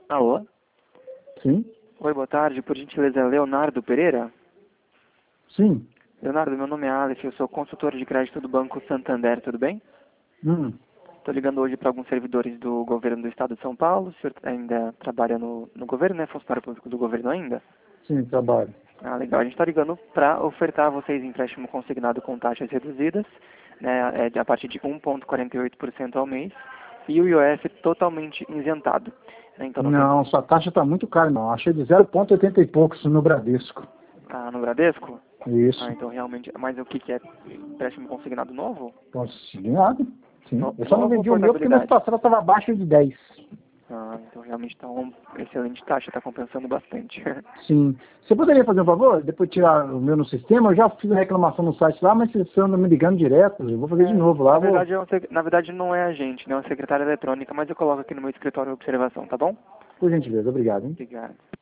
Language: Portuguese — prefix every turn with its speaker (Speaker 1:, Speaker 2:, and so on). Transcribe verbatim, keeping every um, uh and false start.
Speaker 1: Alô?
Speaker 2: Sim?
Speaker 1: Oi, boa tarde. Por gentileza, Leonardo Pereira?
Speaker 2: Sim.
Speaker 1: Leonardo, meu nome é Aleph, eu sou consultor de crédito do Banco Santander, tudo bem?
Speaker 2: Hum.
Speaker 1: Estou ligando hoje para alguns servidores do governo do estado de São Paulo. O senhor ainda trabalha no, no governo, né? Funcionário público do governo ainda?
Speaker 2: Sim, trabalho.
Speaker 1: Ah, legal. A gente está ligando para ofertar a vocês empréstimo consignado com taxas reduzidas, né? É, de- a partir de um vírgula quarenta e oito por cento ao mês e o I O F totalmente isentado. Né? Então não tem...
Speaker 2: Não, sua taxa está muito cara, não. Achei de zero vírgula oitenta e poucos no Bradesco.
Speaker 1: Ah, no Bradesco? Ah,
Speaker 2: Isso.
Speaker 1: então realmente... Mas o que, que é? Empréstimo consignado novo?
Speaker 2: Consignado. Sim.
Speaker 1: No-
Speaker 2: Eu só não
Speaker 1: novo ou
Speaker 2: vendi o meu porque minha
Speaker 1: portabilidade?
Speaker 2: situação estava abaixo de dez.
Speaker 1: Ah, então realmente está uma excelente taxa, está compensando bastante.
Speaker 2: Sim. Você poderia fazer um favor? Depois tirar o meu no sistema? Eu já fiz a reclamação no site lá, mas você anda me ligando direto. Eu vou fazer de
Speaker 1: É,
Speaker 2: novo lá.
Speaker 1: na
Speaker 2: Vou...
Speaker 1: verdade, é um sec- na verdade não é a gente, né? É uma secretária eletrônica, mas eu coloco aqui no meu escritório de observação, tá bom?
Speaker 2: Por gentileza, obrigado, hein?
Speaker 1: Obrigado.